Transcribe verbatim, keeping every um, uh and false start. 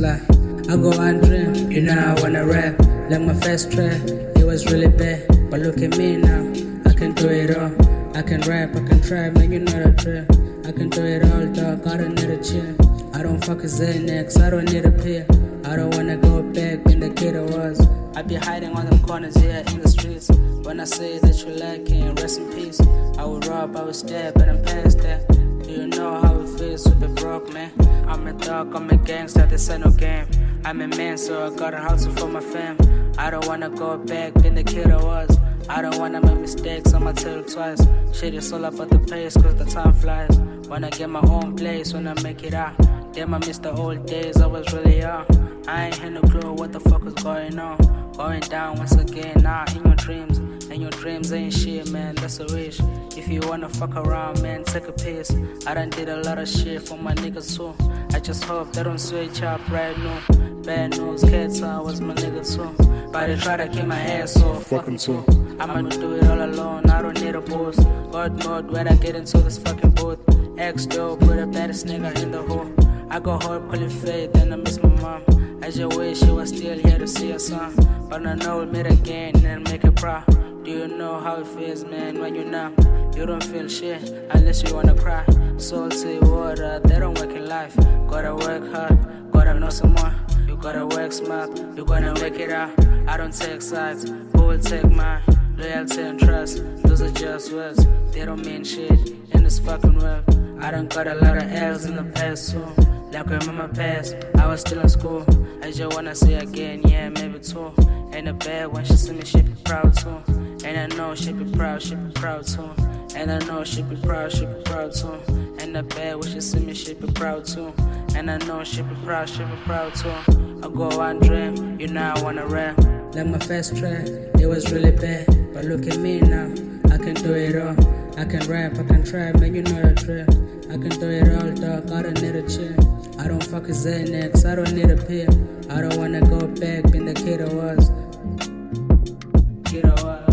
like I go and dream, you know I wanna rap. Like my first track, it was really bad, but look at me now, I can do it all. I can rap, I can try, man, you know the drill. I can do it all, dog, I don't need a chill. I don't fuck a Xanax, I don't need a pill. I don't wanna go back when the kid I was. I be hiding on them corners here in the streets. When I say that you like it, rest in peace. I would rob, I would stab, but I'm past that. Do you know how it feels to be broke, man? I'm a dog, I'm a gangster, this ain't no game. I'm a man, so I gotta hustle for my fam. I don't wanna go back when the kid I was. I don't wanna make mistakes, I'ma tell you twice. Shit is all about the pace, cause the time flies. When I get my own place, when I make it out. Damn, I miss the old days, I was really young. I ain't had no clue what the fuck was going on. Going down once again, now in your dreams. And your dreams ain't shit, man, that's a wish. If you wanna fuck around, man, take a piss. I done did a lot of shit for my niggas too. I just hope they don't switch up right now. Bad news, cats, I was my nigga too. But they try to keep my ass so fuck 'em too. I'ma do it all alone, I don't need a boost. God mode, when I get into this fucking booth. X-Dope, put the baddest nigga in the hole. I go home, call it fate, then I miss my mom. I just wish she was still here to see her son. But I know we'll meet again and make it proud. Do you know how it feels, man, when you're numb? You don't feel shit unless you wanna cry. Salty water, they don't work in life. Gotta work hard, gotta know someone. You gotta work smart, you gonna work it out. I don't take sides, who will take mine? Loyalty and trust, those are just words. They don't mean shit in this fucking world. I done got a lot of L's in the past too. Like when mama passed, I was still in school. I just wanna say again, yeah, maybe two. Ain't a bad when she see me, she be proud too. And I know she be proud, she be proud too. And I know she be proud, she be proud too. And the bad when she see me, she be proud too. And I know she be proud, she be proud too. I go and dream, you know I wanna rap. Like my first track, it was really bad, but look at me now, I can do it all. I can rap, I can try, man, you know the drill. I can do it all, dog, I don't need a chill. I don't fuck a Xanax, I don't need a pill. I don't wanna go back when the kid I was. Kid I was.